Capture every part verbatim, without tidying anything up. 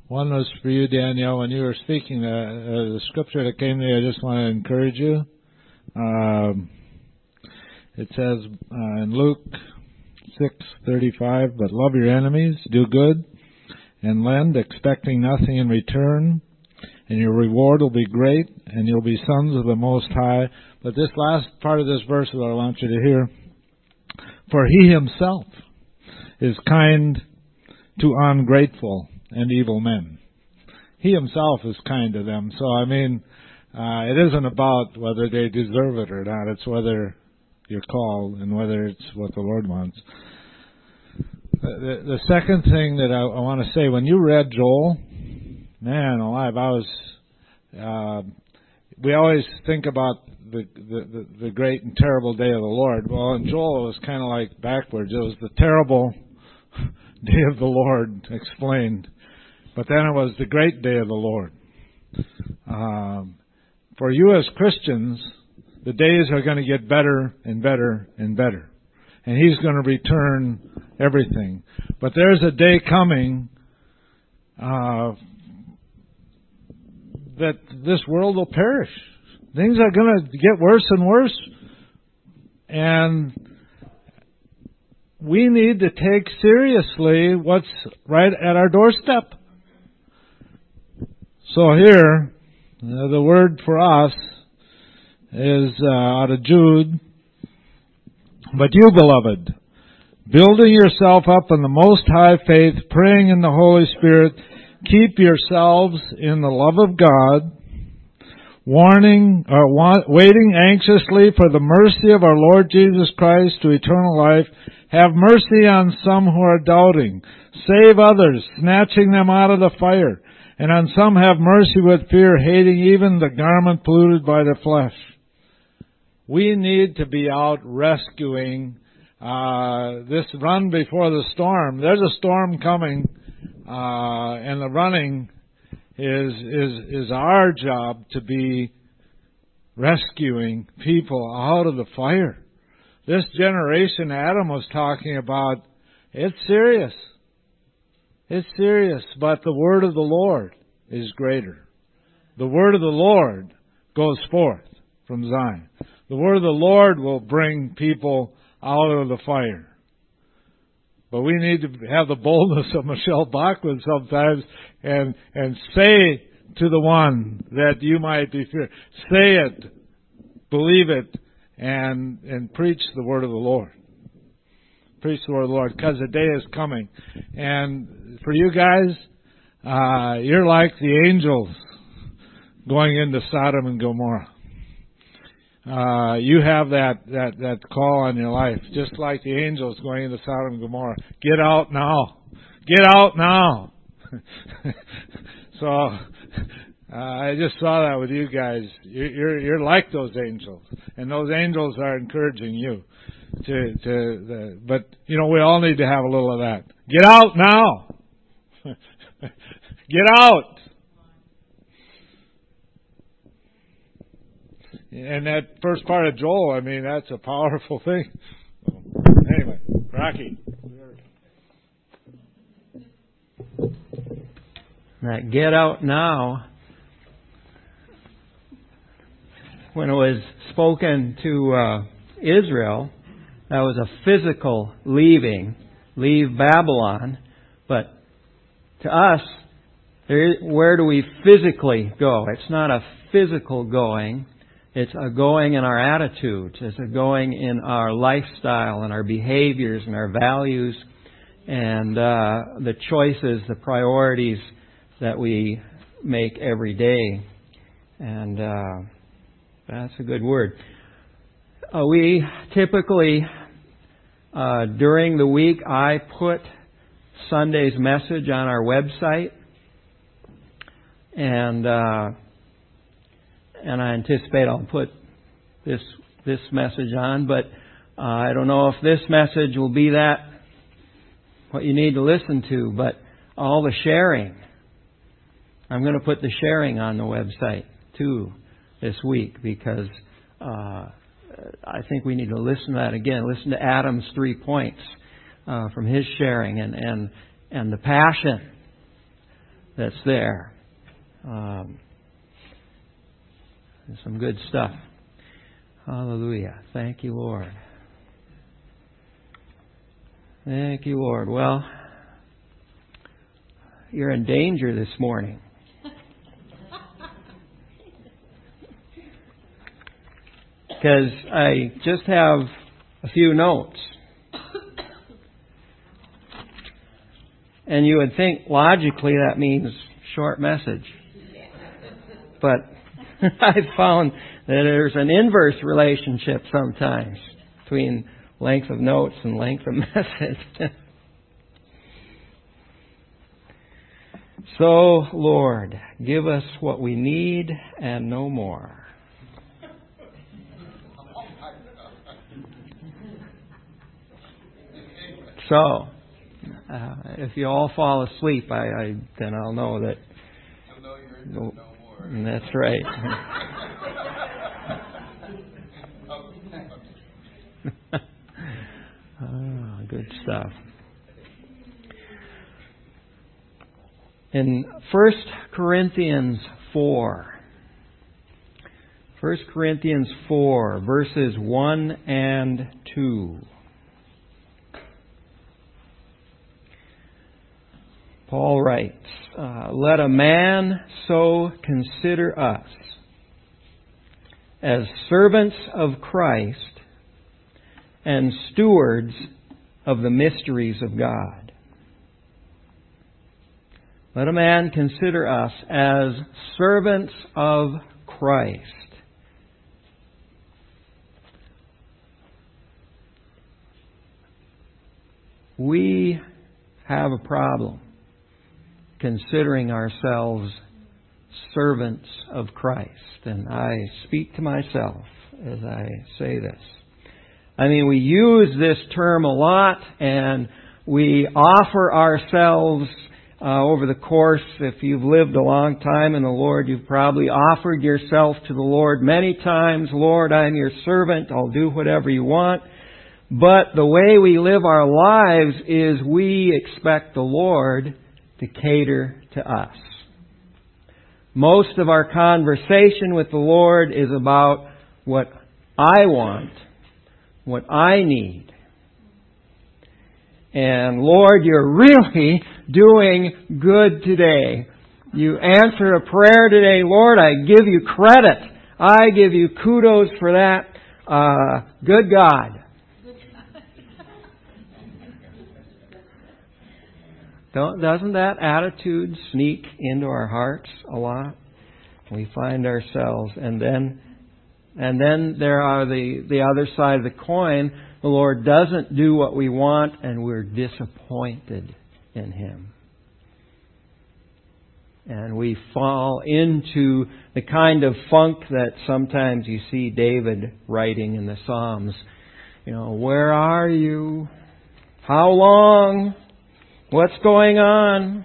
One was for you, Danielle. When you were speaking, uh, uh, the scripture that came to me, I just want to encourage you. Um, it says uh, in Luke six thirty-five, but love your enemies, do good, and lend, expecting nothing in return, and your reward will be great, and you'll be sons of the Most High. But this last part of this verse that I want you to hear, for He Himself is kind to ungrateful and evil men. He Himself is kind to them. So, I mean, uh, it isn't about whether they deserve it or not. It's whether you're called and whether it's what the Lord wants. The, the second thing that I, I want to say, when you read Joel, man alive, I was, uh, we always think about the, the, the, the great and terrible day of the Lord. Well, in Joel it was kind of like backwards. It was the terrible day of the Lord explained. But then it was the great day of the Lord. Um, for you as Christians, the days are going to get better and better and better. And He's going to return everything. But there's a day coming uh, that this world will perish. Things are going to get worse and worse. And we need to take seriously what's right at our doorstep. So here, uh, the word for us is uh, out of Jude. But you, beloved, building yourself up in the most high faith, praying in the Holy Spirit, keep yourselves in the love of God, warning or wa- waiting anxiously for the mercy of our Lord Jesus Christ to eternal life. Have mercy on some who are doubting. Save others, snatching them out of the fire. And on some have mercy with fear, hating even the garment polluted by the flesh. We need to be out rescuing uh, this run before the storm. There's a storm coming, uh, and the running is is is our job to be rescuing people out of the fire. This generation Adam was talking about, it's serious. It's serious, but the word of the Lord is greater. The word of the Lord goes forth from Zion. The word of the Lord will bring people out of the fire. But we need to have the boldness of Michelle Bachman sometimes and and say to the one that you might be feared, say it, believe it, and and preach the word of the Lord. Preach the word of the Lord, because the day is coming. And for you guys, uh, you're like the angels going into Sodom and Gomorrah. Uh, you have that, that, that call on your life, just like the angels going into Sodom and Gomorrah. Get out now. Get out now. So, uh, I just saw that with you guys. You're, you're, you're like those angels. And those angels are encouraging you. To, to the, but, you know, we all need to have a little of that. Get out now. Get out. And that first part of Joel, I mean, that's a powerful thing. Anyway, Rocky. That get out now, when it was spoken to uh, Israel, that was a physical leaving, leave Babylon. But to us, there is, where do we physically go? It's not a physical going. It's a going in our attitudes. It's a going in our lifestyle and our behaviors and our values and uh, the choices, the priorities that we make every day. And uh, that's a good word. Uh, we typically, uh, during the week, I put Sunday's message on our website, and uh, and I anticipate I'll put this this message on. But uh, I don't know if this message will be that what you need to listen to. But all the sharing, I'm going to put the sharing on the website too this week, because Uh, I think we need to listen to that again. Listen to Adam's three points uh, from his sharing, and, and and the passion that's there. Um, some good stuff. Hallelujah. Thank you, Lord. Thank you, Lord. Well, you're in danger this morning. Because I just have a few notes. And you would think logically that means short message. But I've found that there's an inverse relationship sometimes between length of notes and length of message. So, Lord, give us what we need and no more. So, uh, if you all fall asleep, I, I then I'll know that. You'll know you heard no, no more. That's right. Oh, good stuff. In First Corinthians four, First Corinthians four, verses one and two. Paul writes, uh, "Let a man so consider us as servants of Christ and stewards of the mysteries of God." Let a man consider us as servants of Christ. We have a problem considering ourselves servants of Christ. And I speak to myself as I say this. I mean, we use this term a lot, and we offer ourselves uh, over the course. If you've lived a long time in the Lord, you've probably offered yourself to the Lord many times. Lord, I'm your servant. I'll do whatever you want. But the way we live our lives is we expect the Lord to cater to us. Most of our conversation with the Lord is about what I want, what I need. And Lord, you're really doing good today. You answer a prayer today. Lord, I give you credit. I give you kudos for that. Uh, good God. Don't, doesn't that attitude sneak into our hearts a lot? We find ourselves, and then, and then there are the, the other side of the coin. The Lord doesn't do what we want, and we're disappointed in Him. And we fall into the kind of funk that sometimes you see David writing in the Psalms. You know, where are you? How long? What's going on?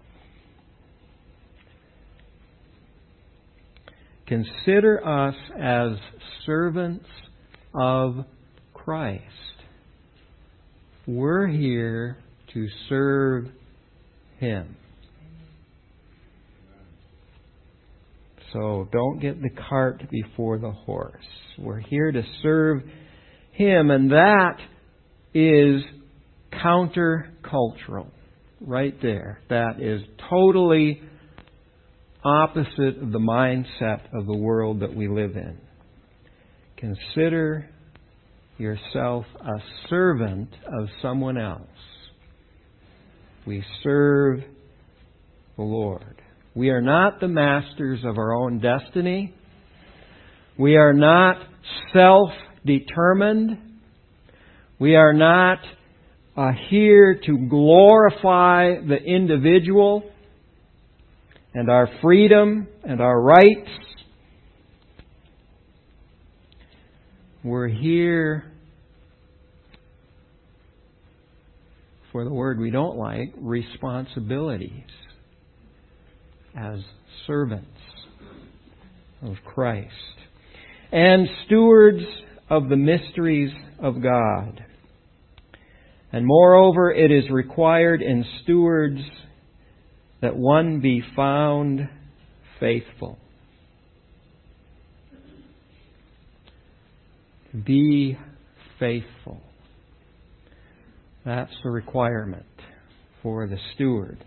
Consider us as servants of Christ. We're here to serve Him. So don't get the cart before the horse. We're here to serve Him, and that is countercultural. Right there. That is totally opposite of the mindset of the world that we live in. Consider yourself a servant of someone else. We serve the Lord. We are not the masters of our own destiny. We are not self-determined. We are not uh, here to glorify the individual and our freedom and our rights. We're here for the word we don't like, responsibilities as servants of Christ and stewards of the mysteries of God. And moreover, it is required in stewards that one be found faithful. Be faithful. That's the requirement for the steward.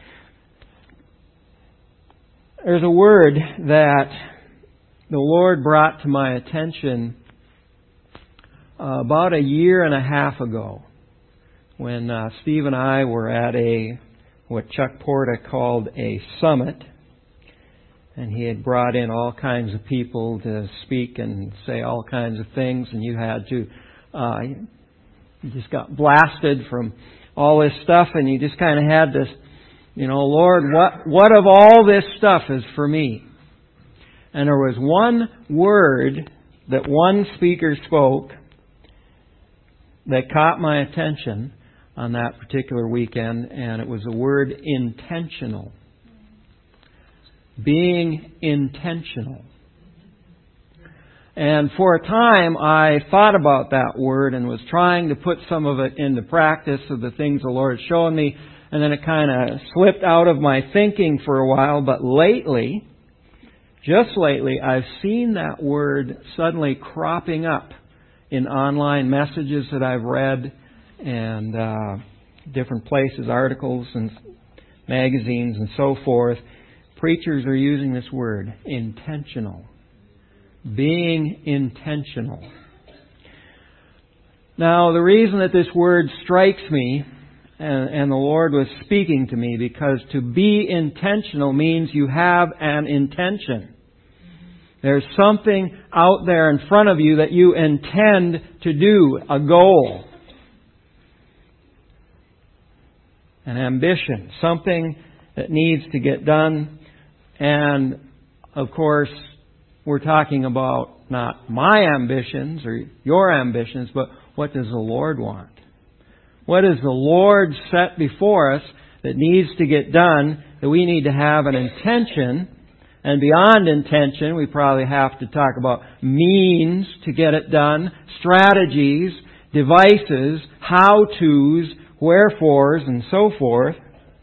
There's a word that the Lord brought to my attention uh, about a year and a half ago when uh, Steve and I were at a what Chuck Porta called a summit, and he had brought in all kinds of people to speak and say all kinds of things, and you had to uh, you just got blasted from all this stuff, and you just kind of had this, you know, Lord, what what of all this stuff is for me? And there was one word that one speaker spoke that caught my attention on that particular weekend, and it was the word intentional. Being intentional. And for a time I thought about that word and was trying to put some of it into practice of the things the Lord showed me, and then it kind of slipped out of my thinking for a while. But lately, just lately, I've seen that word suddenly cropping up in online messages that I've read and uh, different places, articles and magazines and so forth. Preachers are using this word, intentional. Being intentional. Now, the reason that this word strikes me, and, and the Lord was speaking to me, because to be intentional means you have an intention. There's something out there in front of you that you intend to do, a goal, an ambition, something that needs to get done. And, of course, we're talking about not my ambitions or your ambitions, but what does the Lord want? What does the Lord set before us that needs to get done, that we need to have an intention? And beyond intention, we probably have to talk about means to get it done, strategies, devices, how-tos, wherefores, and so forth.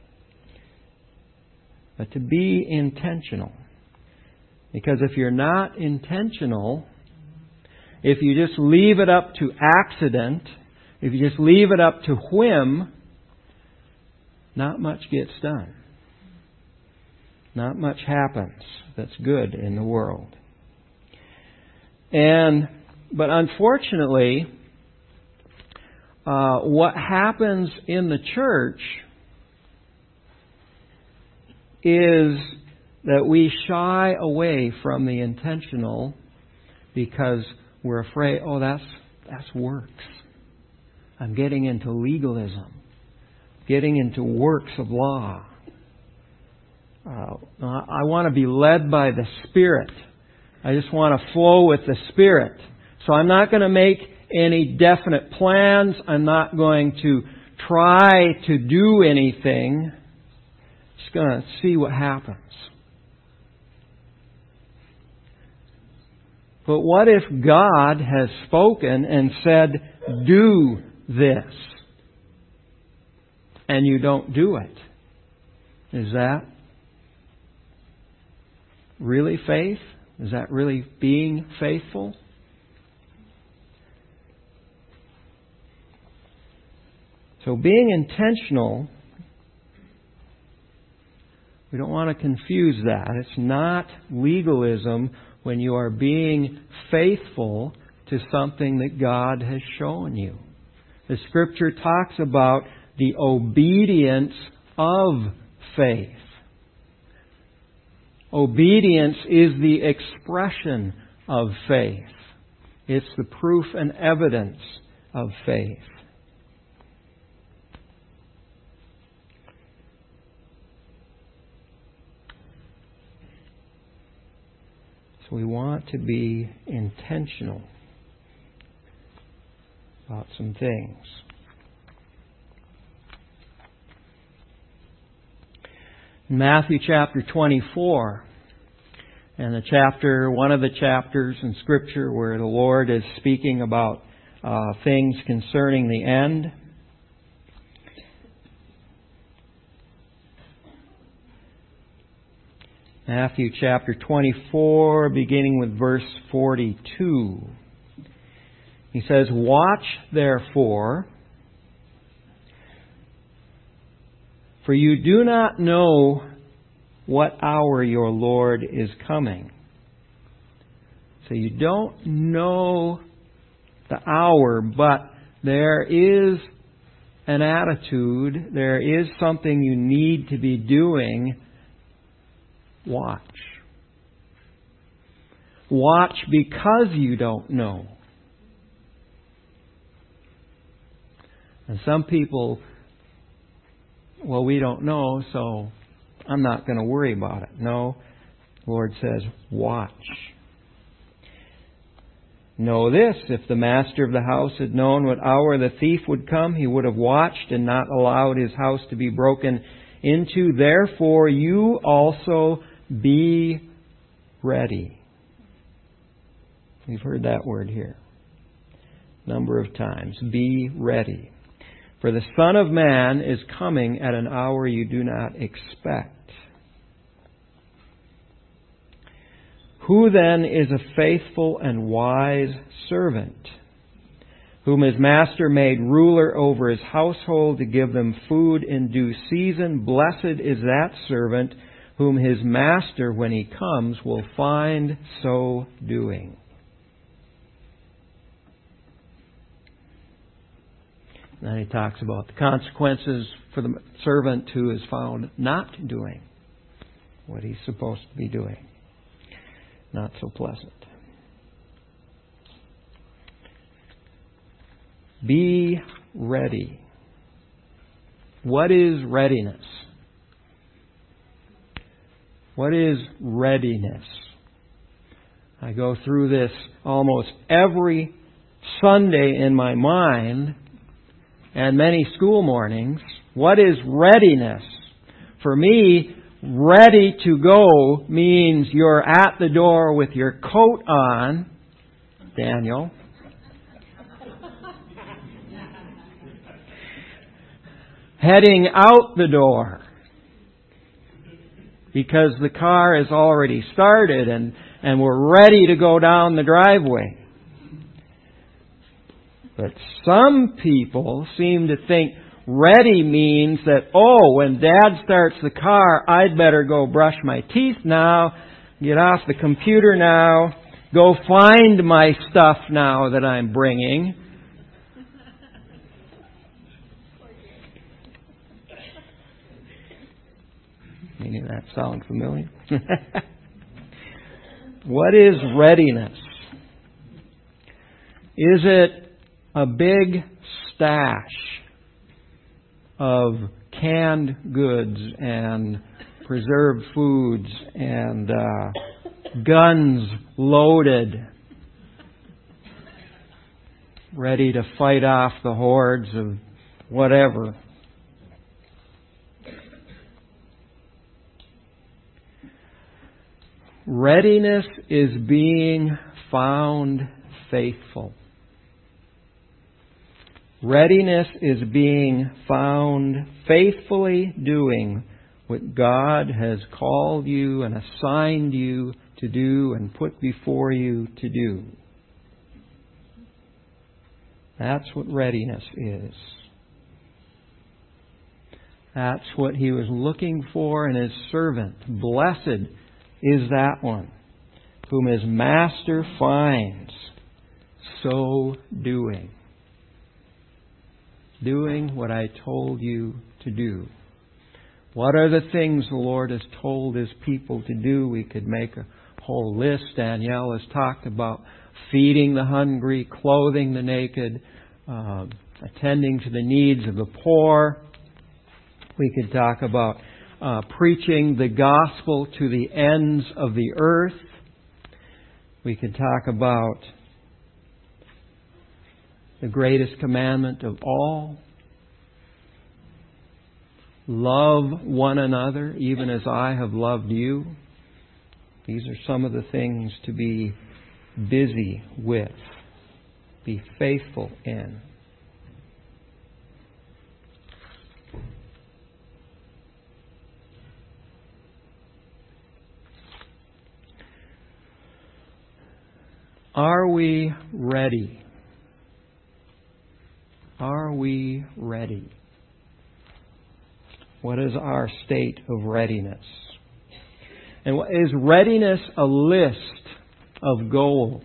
But to be intentional. Because if you're not intentional, if you just leave it up to accident, if you just leave it up to whim, not much gets done. Not much happens that's good in the world. And, but unfortunately, uh, what happens in the church is that we shy away from the intentional because we're afraid, oh, that's that's works. I'm getting into legalism, getting into works of law. Uh, I want to be led by the Spirit. I just want to flow with the Spirit. So I'm not going to make any definite plans. I'm not going to try to do anything. Just going to see what happens. But what if God has spoken and said, do this, and you don't do it? Is that really faith? Is that really being faithful? So being intentional, we don't want to confuse that. It's not legalism when you are being faithful to something that God has shown you. The Scripture talks about the obedience of faith. Obedience is the expression of faith. It's the proof and evidence of faith. So we want to be intentional about some things. In Matthew chapter twenty-four, and the chapter, one of the chapters in Scripture where the Lord is speaking about uh, things concerning the end. Matthew chapter twenty-four, beginning with verse forty-two. He says, "Watch therefore, for you do not know what hour your Lord is coming." So you don't know the hour, but there is an attitude, there is something you need to be doing. Watch. Watch because you don't know. And some people, well, we don't know, so I'm not going to worry about it. No, the Lord says, watch. Know this, if the master of the house had known what hour the thief would come, he would have watched and not allowed his house to be broken into. Therefore, you also be ready. We've heard that word here a number of times. Be ready. For the Son of Man is coming at an hour you do not expect. Who then is a faithful and wise servant, whom his master made ruler over his household to give them food in due season? Blessed is that servant whom his master, when he comes, will find so doing. Then he talks about the consequences for the servant who is found not doing what he's supposed to be doing. Not so pleasant. Be ready. What is readiness? What is readiness? I go through this almost every Sunday in my mind and many school mornings. What is readiness? For me, ready to go means you're at the door with your coat on, Daniel. Heading out the door. Because the car is already started and, and we're ready to go down the driveway. But some people seem to think ready means that, oh, when Dad starts the car, I'd better go brush my teeth now, get off the computer now, go find my stuff now that I'm bringing. Any of that sound familiar? What is readiness? Is it a big stash of canned goods and preserved foods and uh, guns loaded, ready to fight off the hordes of whatever? Readiness is being found faithful. Readiness is being found faithfully doing what God has called you and assigned you to do and put before you to do. That's what readiness is. That's what He was looking for in His servant. Blessed is that one whom His master finds so doing. Doing what I told you to do. What are the things the Lord has told His people to do? We could make a whole list. Danielle has talked about feeding the hungry, clothing the naked, uh, attending to the needs of the poor. We could talk about uh, preaching the gospel to the ends of the earth. We could talk about the greatest commandment of all. Love one another, even as I have loved you. These are some of the things to be busy with. Be faithful in. Are we ready? Are we ready? What is our state of readiness? And is readiness a list of goals?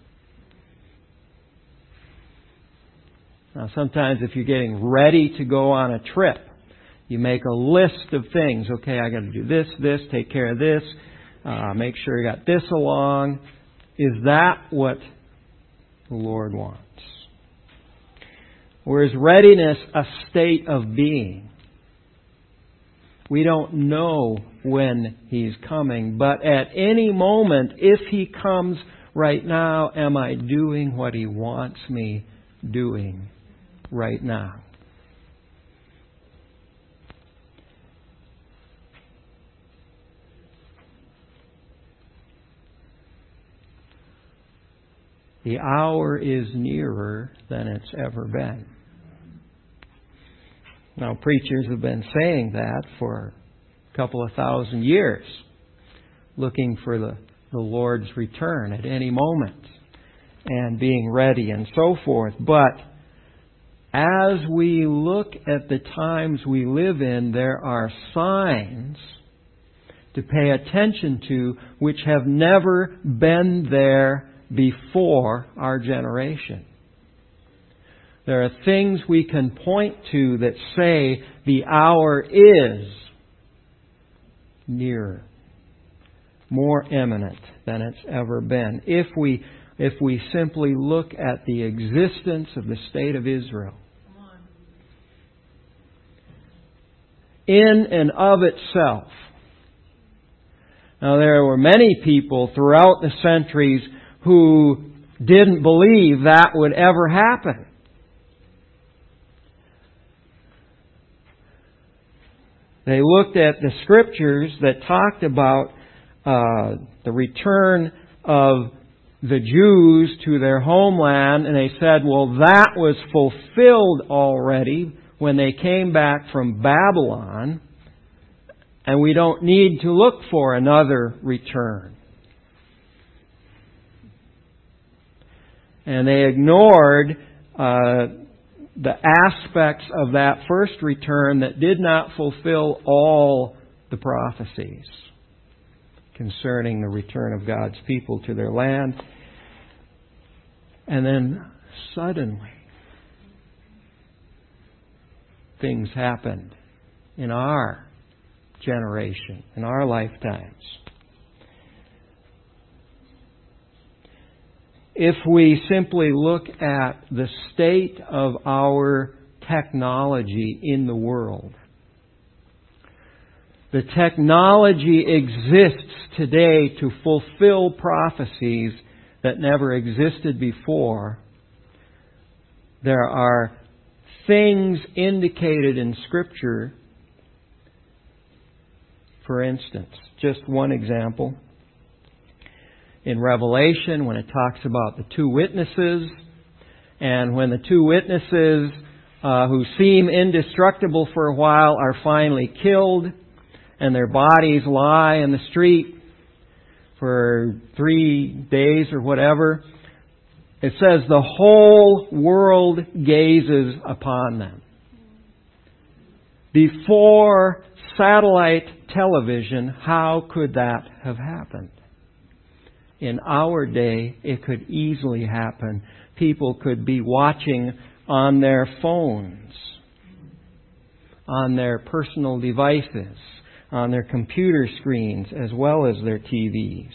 Now, sometimes if you're getting ready to go on a trip, you make a list of things. Okay, I got to do this, this, take care of this, uh, make sure you got this along. Is that what the Lord wants? Or is readiness a state of being? We don't know when He's coming, but at any moment, if He comes right now, am I doing what He wants me doing right now? The hour is nearer than it's ever been. Now, preachers have been saying that for a couple of thousand years, looking for the, the Lord's return at any moment and being ready and so forth. But as we look at the times we live in, there are signs to pay attention to which have never been there before our generation. There are things we can point to that say the hour is nearer, more imminent than it's ever been. If we, if we simply look at the existence of the state of Israel, in and of itself. Now, there were many people throughout the centuries who didn't believe that would ever happen. They looked at the scriptures that talked about uh, the return of the Jews to their homeland, and they said, well, that was fulfilled already when they came back from Babylon, and we don't need to look for another return. And they ignored uh, the aspects of that first return that did not fulfill all the prophecies concerning the return of God's people to their land. And then suddenly, things happened in our generation, in our lifetimes. If we simply look at the state of our technology in the world, the technology exists today to fulfill prophecies that never existed before. There are things indicated in Scripture. For instance, just one example. In Revelation, when it talks about the two witnesses, and when the two witnesses uh, who seem indestructible for a while are finally killed, and their bodies lie in the street for three days or whatever, it says the whole world gazes upon them. Before satellite television, how could that have happened? In our day, it could easily happen. People could be watching on their phones, on their personal devices, on their computer screens, as well as their T Vs.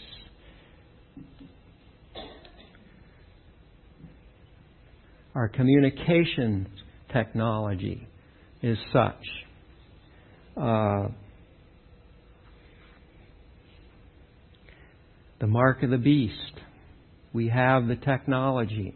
Our communications technology is such. Uh, The mark of the beast. We have the technology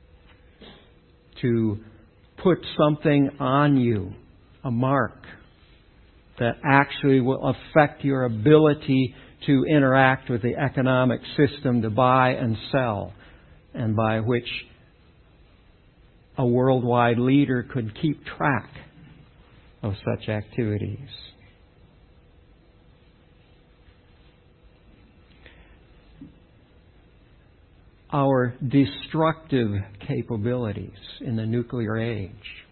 to put something on you, a mark, that actually will affect your ability to interact with the economic system, to buy and sell, and by which a worldwide leader could keep track of such activities. our destructive capabilities in the nuclear age.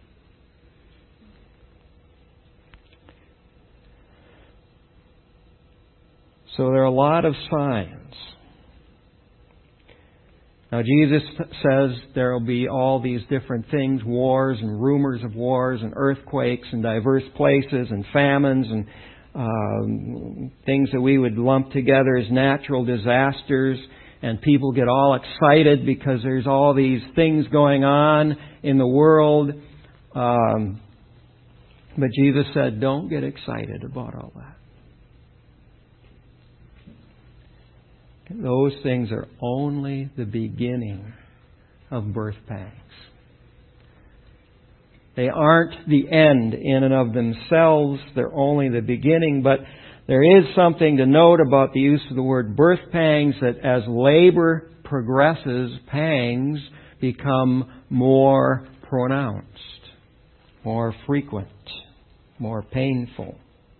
So there are a lot of signs. Now Jesus says there will be all these different things, wars and rumors of wars and earthquakes in diverse places and famines and um, things that we would lump together as natural disasters. And people get all excited because there's all these things going on in the world. Um, but Jesus said, don't get excited about all that. Those things are only the beginning of birth pangs. They aren't the end in and of themselves. They're only the beginning. But there is something to note about the use of the word birth pangs, that as labor progresses, pangs become more pronounced, more frequent, more painful.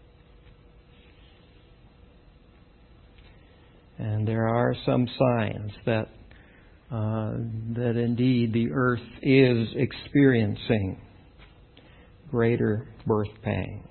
And there are some signs that uh, that indeed the earth is experiencing greater birth pangs.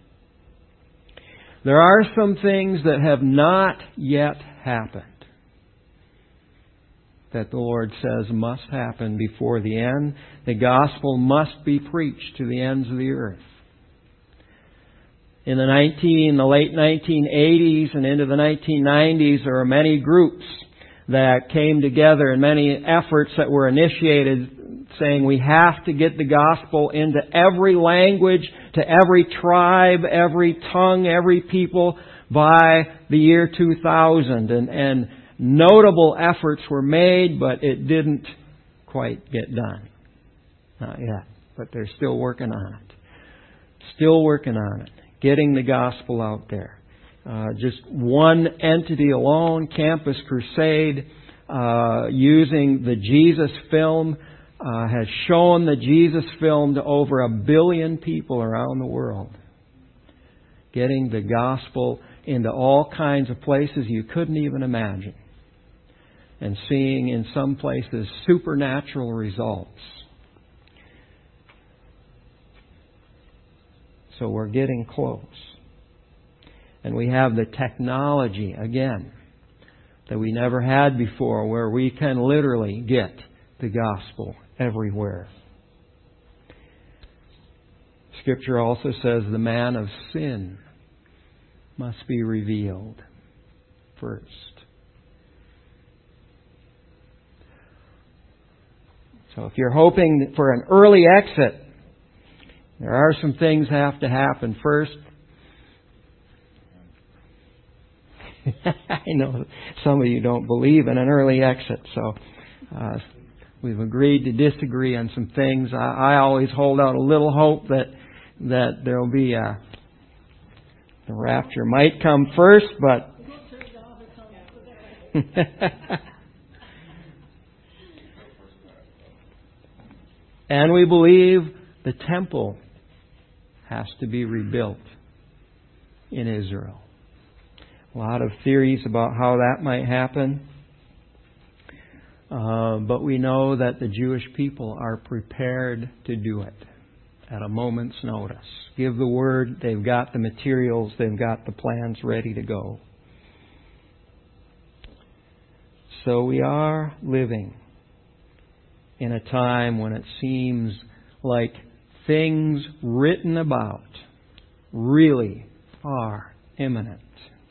There are some things that have not yet happened that the Lord says must happen before the end. The gospel must be preached to the ends of the earth. In the nineteen, the late nineteen eighties and into the nineteen nineties, there were many groups that came together and many efforts that were initiated saying we have to get the gospel into every language, to every tribe, every tongue, every people by the year two thousand. And, and notable efforts were made, but it didn't quite get done. Not yet. But they're still working on it. Still working on it. Getting the gospel out there. Uh, just one entity alone, Campus Crusade, uh, using the Jesus film, uh, has shown the Jesus film to over a billion people around the world. Getting the gospel into all kinds of places you couldn't even imagine. And seeing in some places supernatural results. So we're getting close. And we have the technology, again, that we never had before, where we can literally get the gospel everywhere. Scripture also says the man of sin must be revealed first. So if you're hoping for an early exit, there are some things have to happen first. I know some of you don't believe in an early exit, so uh, we've agreed to disagree on some things. I, I always hold out a little hope that that there will be a the rapture might come first, but and we believe the temple has to be rebuilt in Israel. A lot of theories about how that might happen. Uh, but we know that the Jewish people are prepared to do it at a moment's notice. Give the word, they've got the materials, they've got the plans ready to go. So we are living in a time when it seems like things written about really are imminent.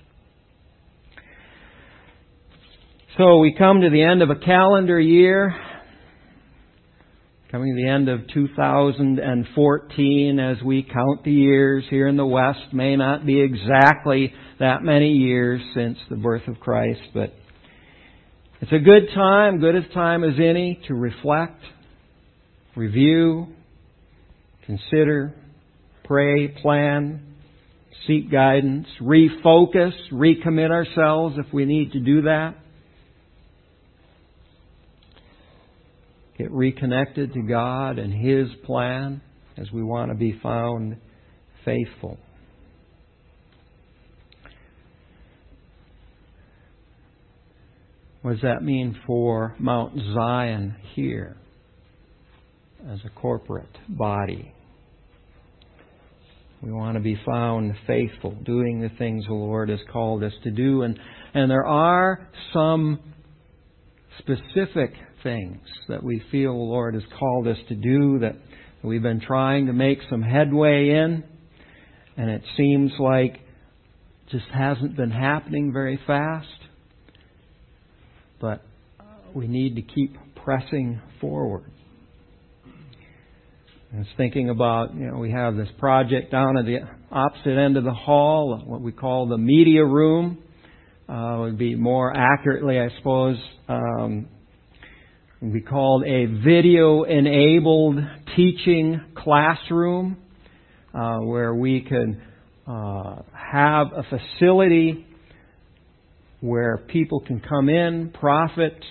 So we come to the end of a calendar year, coming to the end of two thousand fourteen as we count the years here in the West. May not be exactly that many years since the birth of Christ, but it's a good time, good as time as any, to reflect, review, consider, pray, plan, seek guidance, refocus, recommit ourselves if we need to do that. Get reconnected to God and His plan as we want to be found faithful. What does that mean for Mount Zion here as a corporate body? We want to be found faithful, doing the things the Lord has called us to do. And, and there are some specific things that we feel the Lord has called us to do that we've been trying to make some headway in. And it seems like it just hasn't been happening very fast. But we need to keep pressing forward. I was thinking about, you know, we have this project down at the opposite end of the hall, what we call the media room. Uh, would be more accurately, I suppose, um, would be called a video-enabled teaching classroom, uh, where we can uh, have a facility where people can come in, prophets,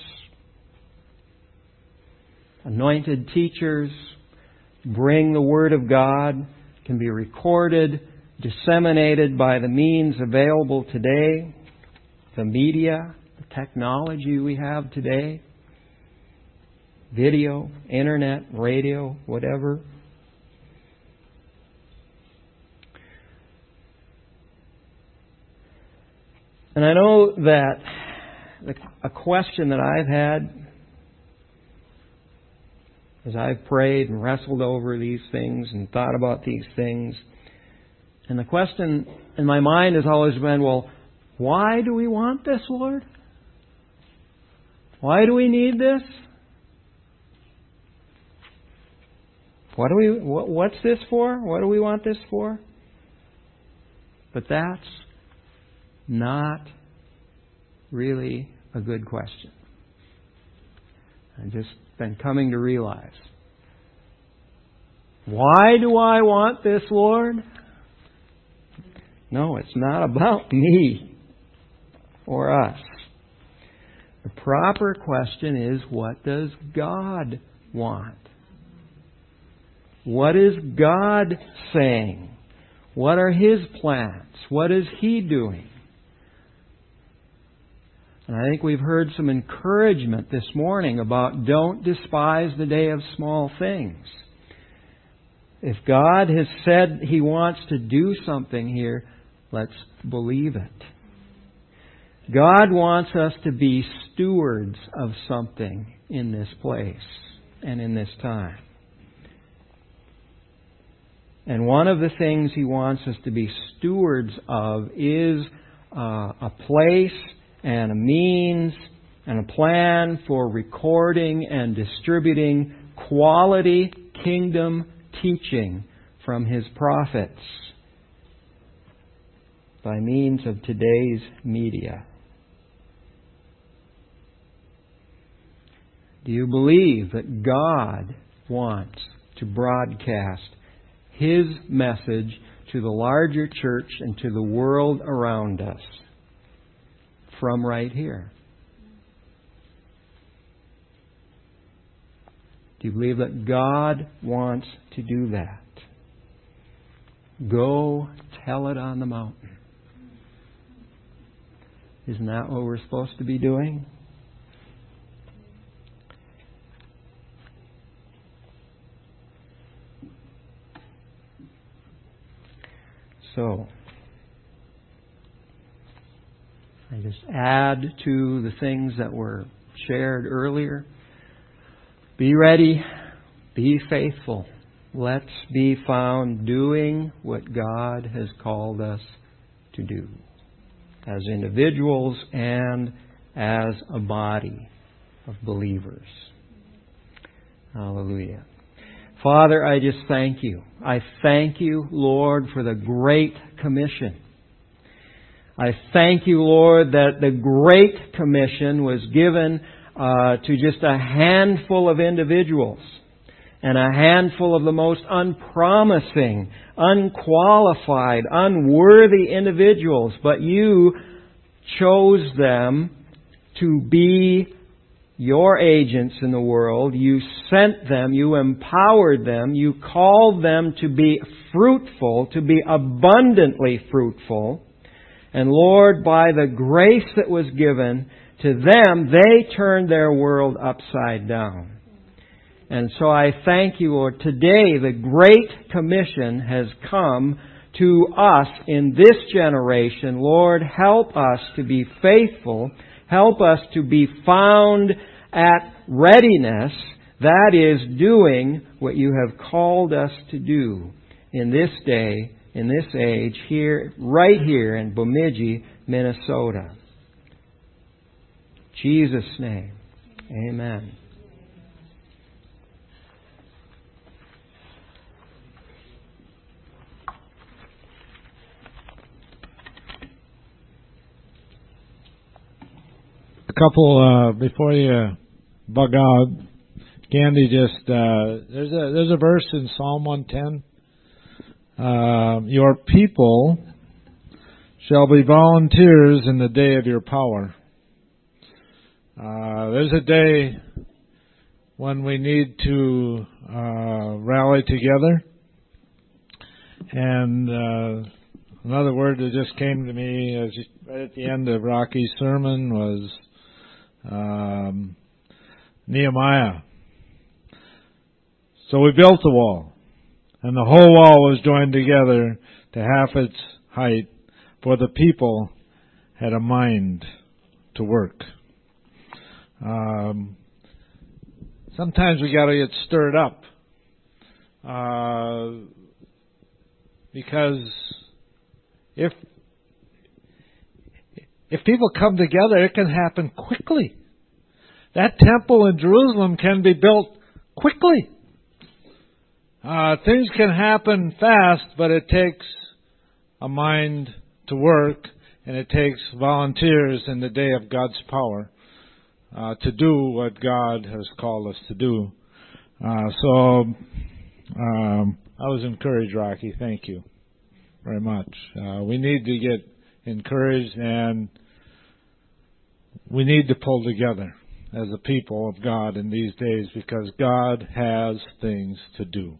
anointed teachers, bring the Word of God, can be recorded, disseminated by the means available today, the media, the technology we have today, video, internet, radio, whatever. And I know that a question that I've had as I've prayed and wrestled over these things and thought about these things, and the question in my mind has always been, well, why do we want this, Lord? Why do we need this? What do we? What, what's this for? What do we want this for? But that's not really a good question. I've just been coming to realize. Why do I want this, Lord? No, it's not about me or us. The proper question is, what does God want? What is God saying? What are His plans? What is He doing? And I think we've heard some encouragement this morning about don't despise the day of small things. If God has said He wants to do something here, let's believe it. God wants us to be stewards of something in this place and in this time. And one of the things He wants us to be stewards of is uh, a place and a means and a plan for recording and distributing quality kingdom teaching from His prophets by means of today's media. Do you believe that God wants to broadcast His message to the larger church and to the world around us from right here? Do you believe that God wants to do that? Go tell it on the mountain. Isn't that what we're supposed to be doing? So, I just add to the things that were shared earlier. Be ready. Be faithful. Let's be found doing what God has called us to do as individuals and as a body of believers. Hallelujah. Father, I just thank You. I thank You, Lord, for the Great Commission. I thank You, Lord, that the Great Commission was given uh, to just a handful of individuals and a handful of the most unpromising, unqualified, unworthy individuals. But You chose them to be Your agents in the world. You sent them. You empowered them. You called them to be fruitful, to be abundantly fruitful. And Lord, by the grace that was given To them, they turned their world upside down. And so I thank you, Lord. Today, the Great Commission has come to us in this generation. Lord, help us to be faithful. Help us to be found at readiness. That is, doing what you have called us to do in this day, in this age, here, right here in Bemidji, Minnesota. In Jesus' name, amen. A couple, uh, before you bug out, Candy just, uh, there's a, there's a verse in Psalm one ten. Uh, your people shall be volunteers in the day of your power. Uh, there's a day when we need to uh, rally together. And uh, another word that just came to me as right at the end of Rocky's sermon was um, Nehemiah. So we built the wall, and the whole wall was joined together to half its height, for the people had a mind to work. Um, sometimes we got to get stirred up, uh, because if if people come together, it can happen quickly. That temple in Jerusalem can be built quickly. Uh, things can happen fast, but it takes a mind to work, and it takes volunteers in the day of God's power uh, to do what God has called us to do. Uh, so um, I was encouraged, Rocky. Thank you very much. Uh, we need to get encouraged, and we need to pull together as a people of God in these days, because God has things to do.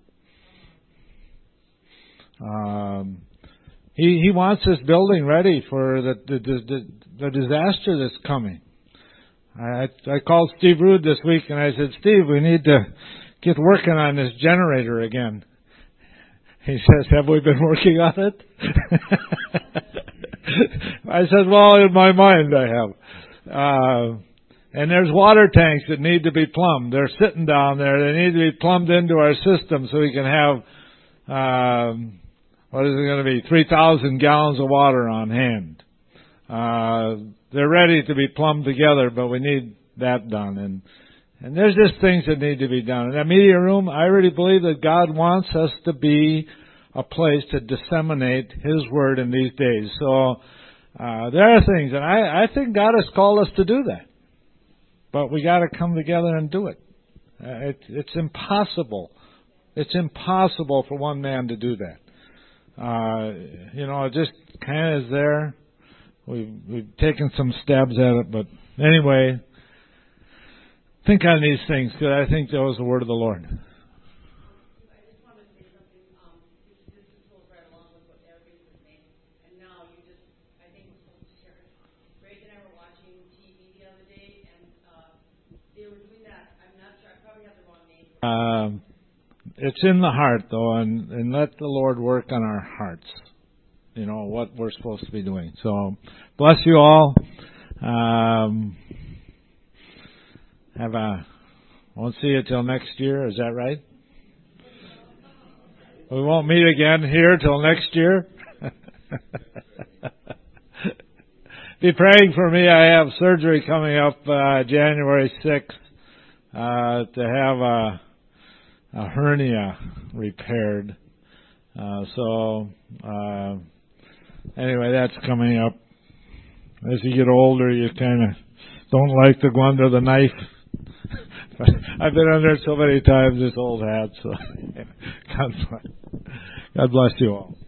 Um, he he wants this building ready for the the, the, the disaster that's coming. I I called Steve Rude this week and I said, Steve, we need to get working on this generator again. He says, have we been working on it? I said, well, in my mind I have. Uh, and there's water tanks that need to be plumbed. They're sitting down there. They need to be plumbed into our system so we can have, um, what is it going to be, three thousand gallons of water on hand. Uh, they're ready to be plumbed together, but we need that done. And and there's just things that need to be done. In that media room, I really believe that God wants us to be a place to disseminate His Word in these days. So uh, there are things, and I, I think God has called us to do that. But we got to come together and do it. Uh, it. It's impossible. It's impossible for one man to do that. Uh, you know, it just kind of is there. We've, we've taken some stabs at it, but anyway, think on these things, because I think that was the word of the Lord. I just want to say something. Um, this, this goes right along with what Eric was saying. And now you just, I think we're supposed to share it. Greg and I were watching T V the other day, and uh, they were doing that. I'm not sure. I probably have the wrong name. Um, it's in the heart, though, and, and let the Lord work on our hearts. You know, what we're supposed to be doing. So, bless you all. Um, have a, won't see you till next year. Is that right? We won't meet again here till next year. Be praying for me. I have surgery coming up uh, January sixth uh, to have a, a hernia repaired. Uh, so, uh, anyway, that's coming up. As you get older, you kind of don't like to go under the knife. I've been under it so many times, this old hat. So, God bless, God bless you all.